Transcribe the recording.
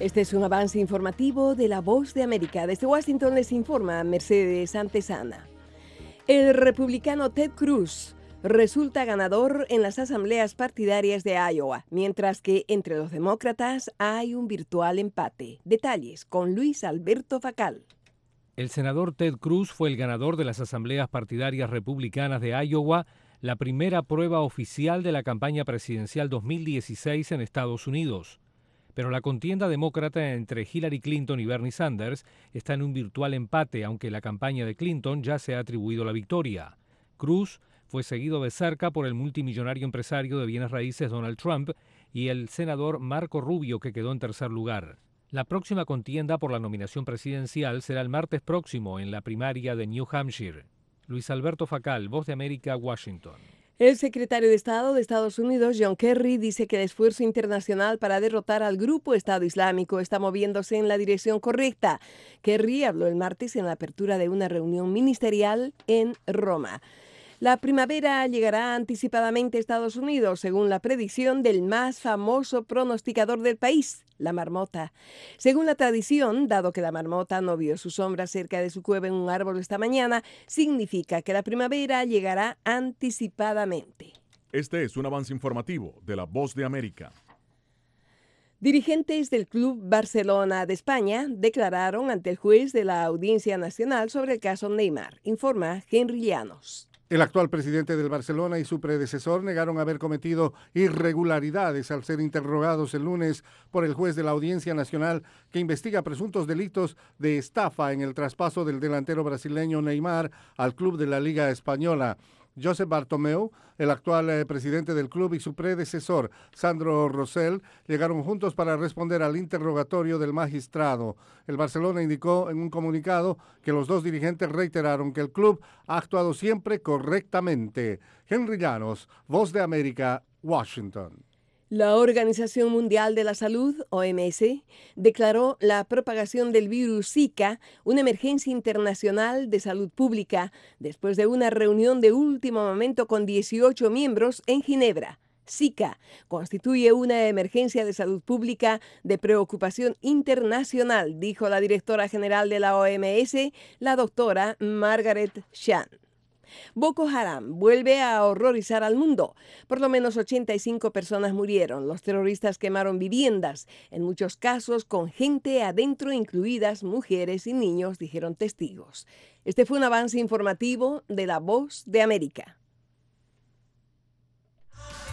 Este es un avance informativo de La Voz de América. Desde Washington les informa Mercedes Antesana. El republicano Ted Cruz resulta ganador en las asambleas partidarias de Iowa, mientras que entre los demócratas hay un virtual empate. Detalles con Luis Alberto Facal. El senador Ted Cruz fue el ganador de las asambleas partidarias republicanas de Iowa, la primera prueba oficial de la campaña presidencial 2016 en Estados Unidos. Pero la contienda demócrata entre Hillary Clinton y Bernie Sanders está en un virtual empate, aunque la campaña de Clinton ya se ha atribuido la victoria. Cruz fue seguido de cerca por el multimillonario empresario de bienes raíces Donald Trump y el senador Marco Rubio, que quedó en tercer lugar. La próxima contienda por la nominación presidencial será el martes próximo en la primaria de New Hampshire. Luis Alberto Facal, Voz de América, Washington. El secretario de Estado de Estados Unidos, John Kerry, dice que el esfuerzo internacional para derrotar al grupo Estado Islámico está moviéndose en la dirección correcta. Kerry habló el martes en la apertura de una reunión ministerial en Roma. La primavera llegará anticipadamente a Estados Unidos, según la predicción del más famoso pronosticador del país, la marmota. Según la tradición, dado que la marmota no vio su sombra cerca de su cueva en un árbol esta mañana, significa que la primavera llegará anticipadamente. Este es un avance informativo de La Voz de América. Dirigentes del Club Barcelona de España declararon ante el juez de la Audiencia Nacional sobre el caso Neymar, informa Henry Llanos. El actual presidente del Barcelona y su predecesor negaron haber cometido irregularidades al ser interrogados el lunes por el juez de la Audiencia Nacional que investiga presuntos delitos de estafa en el traspaso del delantero brasileño Neymar al club de la Liga Española. Josep Bartomeu, el actual presidente del club, y su predecesor, Sandro Rosell, llegaron juntos para responder al interrogatorio del magistrado. El Barcelona indicó en un comunicado que los dos dirigentes reiteraron que el club ha actuado siempre correctamente. Henry Llanos, Voz de América, Washington. La Organización Mundial de la Salud, OMS, declaró la propagación del virus Zika una emergencia internacional de salud pública después de una reunión de último momento con 18 miembros en Ginebra. Zika constituye una emergencia de salud pública de preocupación internacional, dijo la directora general de la OMS, la doctora Margaret Chan. Boko Haram vuelve a horrorizar al mundo. Por lo menos 85 personas murieron. Los terroristas quemaron viviendas, en muchos casos con gente adentro, incluidas mujeres y niños, dijeron testigos. Este fue un avance informativo de La Voz de América.